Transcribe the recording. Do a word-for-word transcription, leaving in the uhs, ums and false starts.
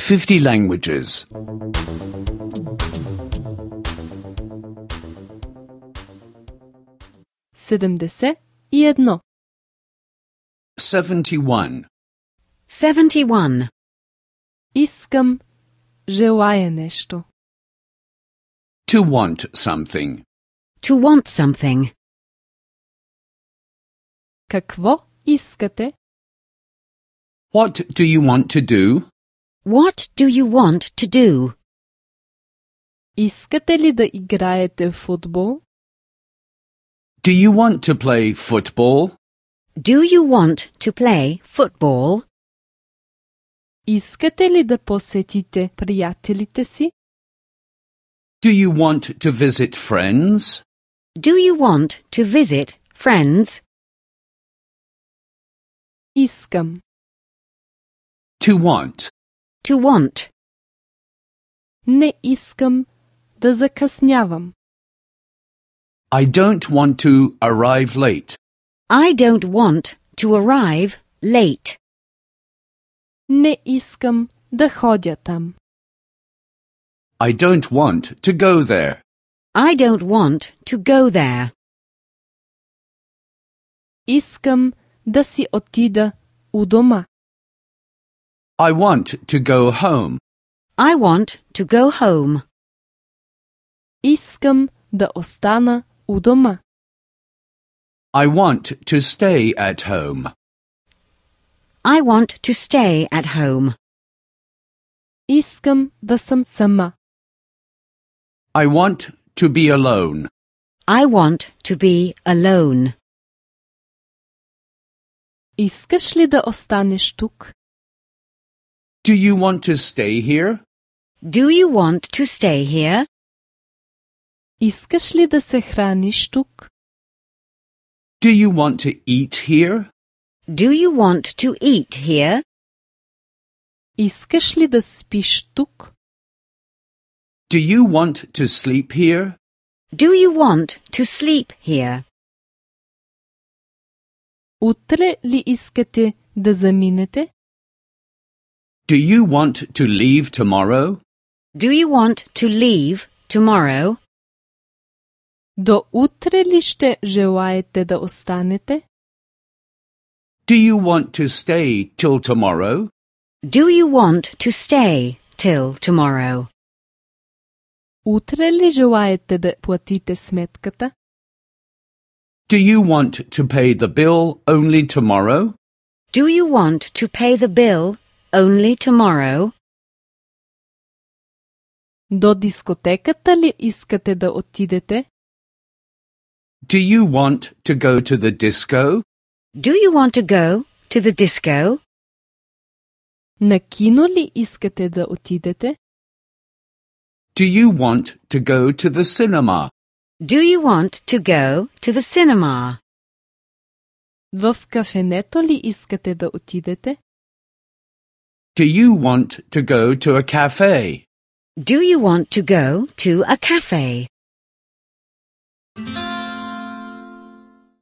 fifty languages. седемдесет и едно. seventy-one. Seventy-one. Искам, желая нещо. To want something. To want something. Какво искате? What do you want to do? What do you want to do? Искате ли да играете футбол? Do you want to play football? Do you want to play football? Искате ли да посетите приятелите си? Do you want to visit friends? Do you want to visit friends? Искам. To want. To want. Не искам да закъснявам. I don't want to arrive late. I don't want to arrive late. Не искам да ходя там. I don't want to go there. I don't want to go there. Искам да си отида у дома. I want to go home. I want to go home. Искам да остана у дома. I want to stay at home. I want to stay at home. Искам да съм сама. I want to be alone. I want to be alone. Искаш ли да останеш тук? Do you want to stay here? Do you want to stay here? Искаш ли да се храниш тук? Do you want to eat here? Do you want to eat here? Искаш ли да спиш тук? Do you want to sleep here? Do you want to sleep here? Утре ли искате да заминете? Do you want to leave tomorrow? Do you want to leave tomorrow? До утре ли ще желаете да останете? Do you want to stay till tomorrow? Do you want to stay till tomorrow? Утре ли желаете да платите сметката? Do you want to pay the bill only tomorrow? Do you want to pay the bill only tomorrow? До дискотеката ли искате да отидете? Do you want to go to the disco? Do you want to go to the disco? На кино ли искате да отидете? Do you want to go to the cinema? Do you want to go to the cinema? В кафенето ли искате да отидете? Do you want to go to a cafe? Do you want to go to a cafe?